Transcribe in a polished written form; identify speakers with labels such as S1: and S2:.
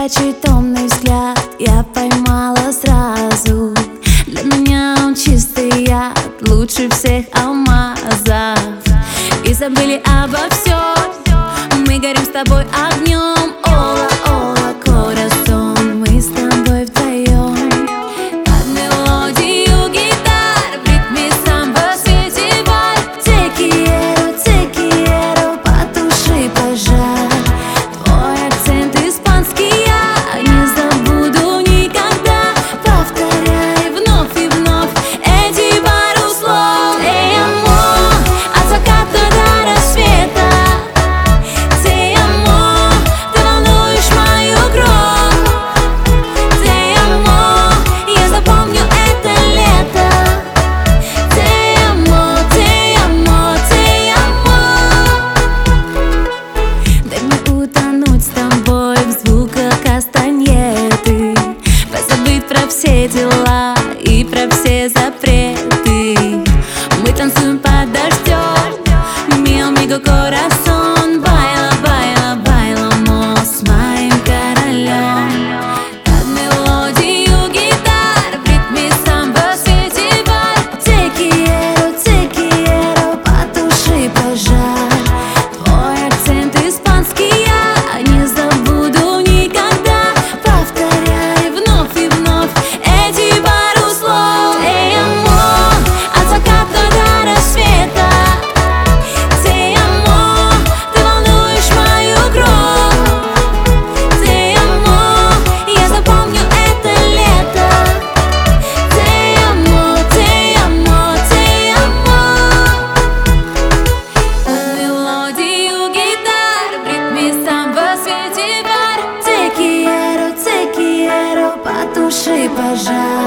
S1: горячий томный взгляд я поймала сразу. Для меня он чистый яд, лучше всех алмазов. И забыли обо всем, мы горим с тобой огнем. Ола, ола, corazón, мы с тобой вдвоем. Под мелодию гитар, в ритме самбо свети бар. Te quiero, потуши пожар. Твой акцент испанский я не забуду никогда. Повторяй вновь и вновь эти пару слов. Te amo, от заката до рассвета. Te amo, ты волнуешь мою кровь. Te amo, я запомню это лето. Te amo, te amo, te amo. Дай мне утонуть с тобой в звуках кастаньеты, позабыть про все дела и про все запреты. Мы танцуем под дождем, mi amigo corazón. Baila, baila, bailamos с моим королем. Под мелодию гитар, в ритме самбо свети бар. Te quiero, потуши пожар. Твой акцент испанский я не забуду никогда. Повторяй вновь и вновь эти пару слов. Te amo, от заката до рассвета. Te amo, ты волнуешь мою кровь. Te amo, я запомню это лето. Te amo, te amo, te amo. Под мелодию гитар, в ритме самбо свети бар. Te quiero, потуши пожар.